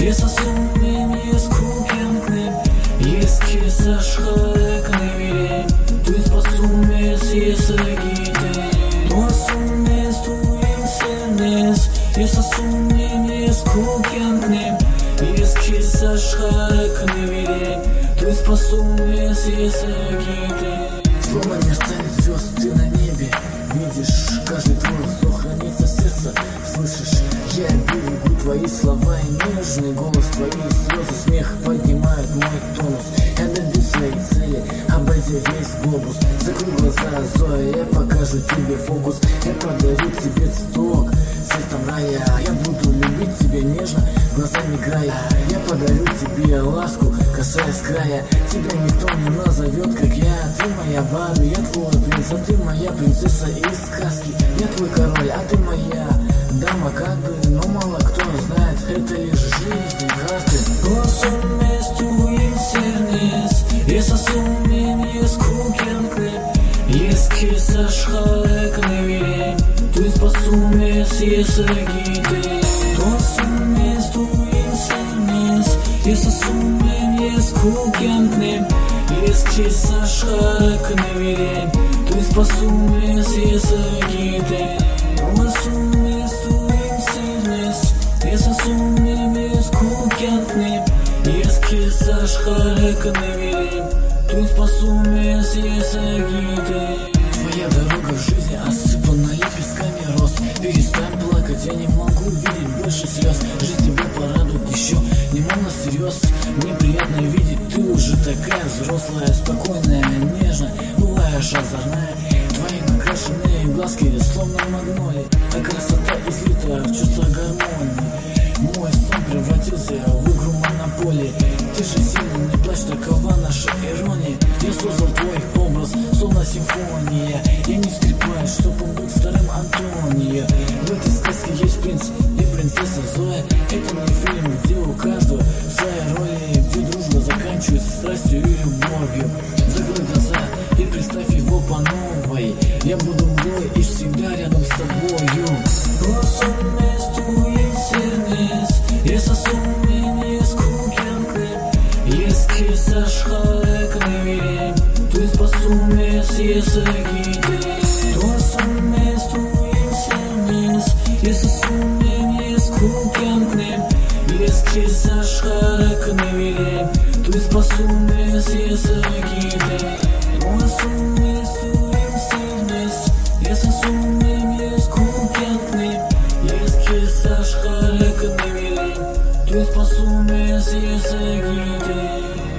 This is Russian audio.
Esasummen jest kukentnym, jest kisasz halekny. Tu jest pasumes, jest egite. Tu asumes, tu insenes. Esasummen jest kukentnym, jest kisasz halekny. Tu есть посумес, есть эгиты. Словно мерцает звезд, ты на небе. Видишь, каждый твой вздох хранится в сердце. Слышишь, я берегу твои слова и нежный голос. Твои слезы, смех поднимают мой тонус. Я добьюсь своей цели, обойдя весь глобус. Закрой глаза, Зоя, я покажу тебе фокус. Я подарю тебе цветок цветом рая. Я буду любить тебя нежно, глазами играя. Я подарю тебе ласку, касаясь края. Тебя никто не назовет, как я. Ты моя Барби, я твой принц, а ты моя принцесса из сказки. Я твой король, а ты моя дама, как бы, но мало кто знает, это лишь жизнь, краски. Посумес, tu insenes. Esasummen jest kukentnym, jest kisasz halekny. Tu jest посумес, jest egite. Посумес, tu insenes. Esasummen jest kukentnym, jest kisasz halekny. Tu jest посумес, jest egite. Посумес, tu insenes. Esasummen jest kukentnym, jest kisasz halekny. Tu есть посумес, есть egite. Твоя дорога в жизни осыпана лепестками роз. Перестань плакать, я не могу видеть больше слез. Жизнь тебя порадует еще немного всерьез. Мне приятно видеть, ты уже такая взрослая, спокойная, нежная, бываешь озорная. Твои накрашенные глазки словно магнолии, а красота излита в чувство гармонии. Мой сон превратился в игру монополии. Ты же сильно не плачь, такова наша ирония. Я создал твой образ, словно симфония. Я не скрипаю, чтобы быть вторым Антонио. В этой сказке есть принц и принцесса Зоя. Это не фильм, где у каждого своя роль, где дружба заканчивается страстью и любовью. Закрой глаза и представь его по новой. Я буду мглой и всегда рядом с тобою. Посумес, tu insenes. Esasummen jest kukentnym, jest kisasz halekny. Tu jest посумес, jest egite. Посумес, tu insenes. Esasummen jest kukentnym, jest kisasz halekny. Tu jest посумес, jest egite. Посумес, tu insenes. Esasummen jest kukentnym, jest kisasz halekny. Tu есть посумес, jest egite.